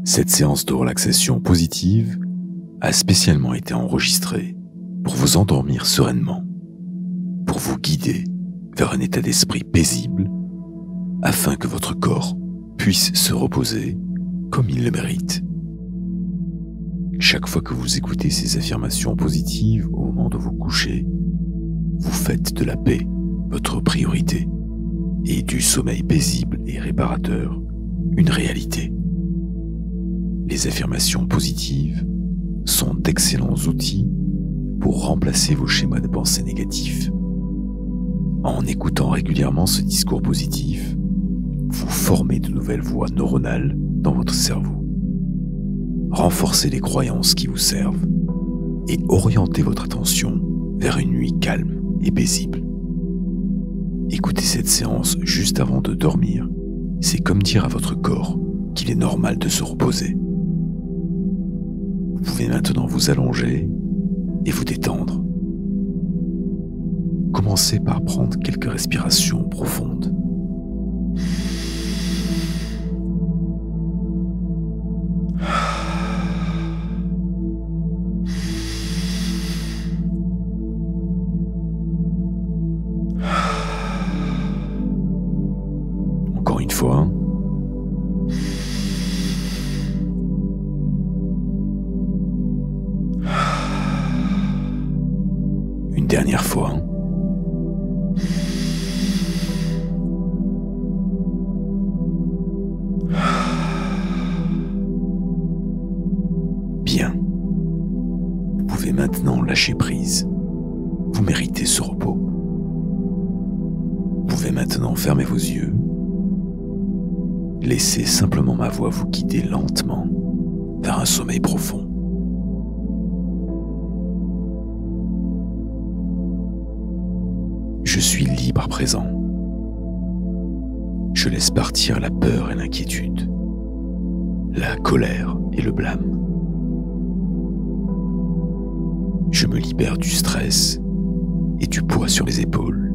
Cette séance de relaxation positive a spécialement été enregistrée pour vous endormir sereinement, pour vous guider vers un état d'esprit paisible, afin que votre corps puisse se reposer comme il le mérite. Chaque fois que vous écoutez ces affirmations positives au moment de vous coucher, vous faites de la paix votre priorité et du sommeil paisible et réparateur une réalité. Les affirmations positives sont d'excellents outils pour remplacer vos schémas de pensée négatifs. En écoutant régulièrement ce discours positif, vous formez de nouvelles voies neuronales dans votre cerveau. Renforcez les croyances qui vous servent et orientez votre attention vers une nuit calme et paisible. Écoutez cette séance juste avant de dormir, c'est comme dire à votre corps qu'il est normal de se reposer. Vous pouvez maintenant vous allonger et vous détendre. Commencez par prendre quelques respirations profondes. Encore une fois. Une dernière fois. Bien. Vous pouvez maintenant lâcher prise. Vous méritez ce repos. Vous pouvez maintenant fermer vos yeux. Laissez simplement ma voix vous guider lentement vers un sommeil profond. Je suis libre à présent. Je laisse partir la peur et l'inquiétude, la colère et le blâme. Je me libère du stress et du poids sur les épaules.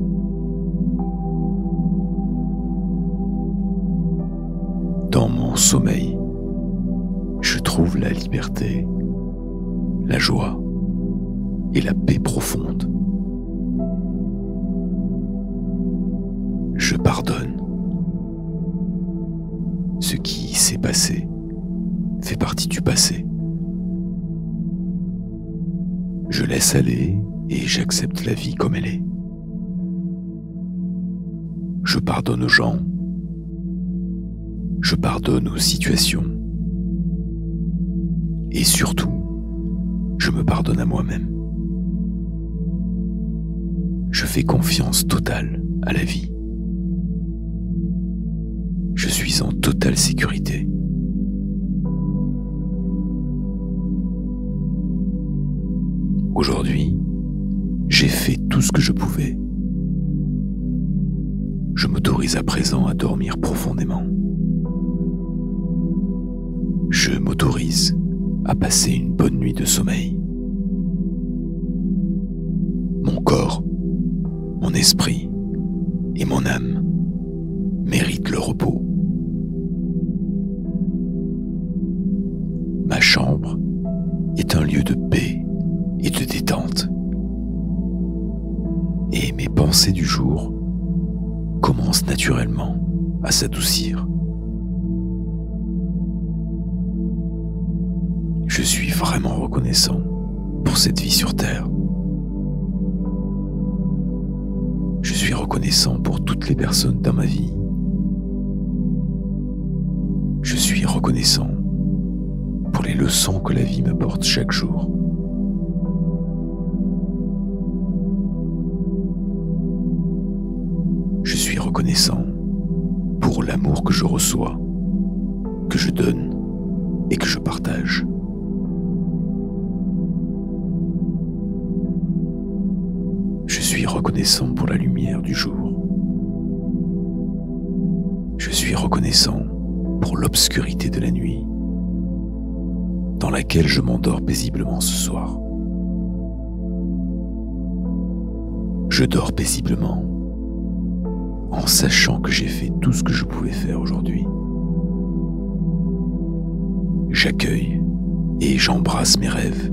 Dans mon sommeil, je trouve la liberté, la joie et la paix profonde. Je pardonne. Ce qui s'est passé fait partie du passé. Je laisse aller et j'accepte la vie comme elle est. Je pardonne aux gens. Je pardonne aux situations. Et surtout, je me pardonne à moi-même. Je fais confiance totale à la vie. Je suis en totale sécurité. Aujourd'hui, j'ai fait tout ce que je pouvais. Je m'autorise à présent à dormir profondément. Je m'autorise à passer une bonne nuit de sommeil. Mon corps, mon esprit et mon âme méritent le repos. Ma chambre est un lieu de paix et de détente. Et mes pensées du jour commencent naturellement à s'adoucir. Je suis vraiment reconnaissant pour cette vie sur Terre. Je suis reconnaissant pour toutes les personnes dans ma vie. Je suis reconnaissant pour les leçons que la vie m'apporte chaque jour. Je suis reconnaissant pour l'amour que je reçois, que je donne et que je partage. Je suis reconnaissant pour la lumière du jour. Je suis reconnaissant pour l'obscurité de la nuit, dans laquelle je m'endors paisiblement ce soir. Je dors paisiblement, en sachant que j'ai fait tout ce que je pouvais faire aujourd'hui. J'accueille et j'embrasse mes rêves.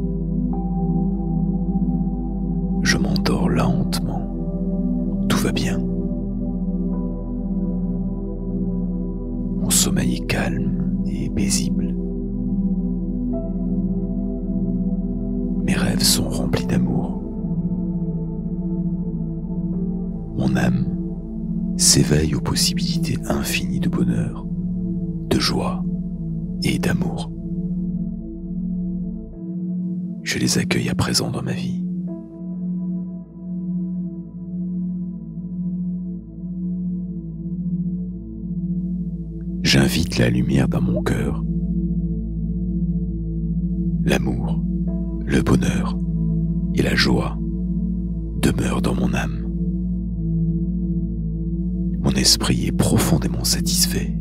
Je m'endors lentement. Tout va bien. Mon sommeil est calme et paisible. Mes rêves sont remplis d'amour. Mon âme s'éveille aux possibilités infinies de bonheur, de joie et d'amour. Je les accueille à présent dans ma vie. J'invite la lumière dans mon cœur. L'amour, le bonheur et la joie demeurent dans mon âme. Mon esprit est profondément satisfait.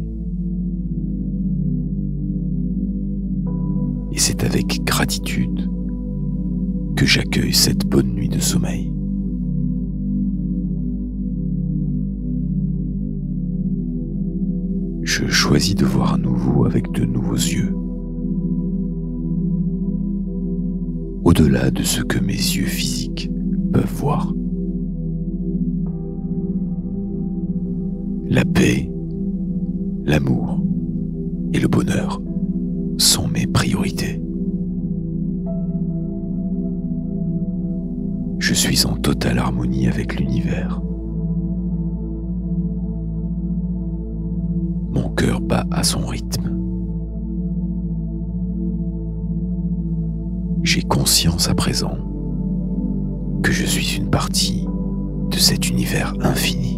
Et c'est avec gratitude que j'accueille cette bonne nuit de sommeil. Je choisis de voir à nouveau avec de nouveaux yeux, au-delà de ce que mes yeux physiques peuvent voir. La paix, l'amour et le bonheur sont mes priorités. Je suis en totale harmonie avec l'univers. Mon cœur bat à son rythme. J'ai conscience à présent que je suis une partie de cet univers infini.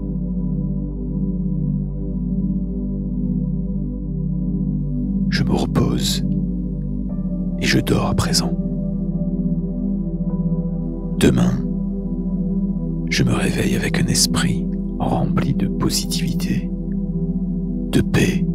Je me repose et je dors à présent. Demain, je me réveille avec un esprit rempli de positivité, de paix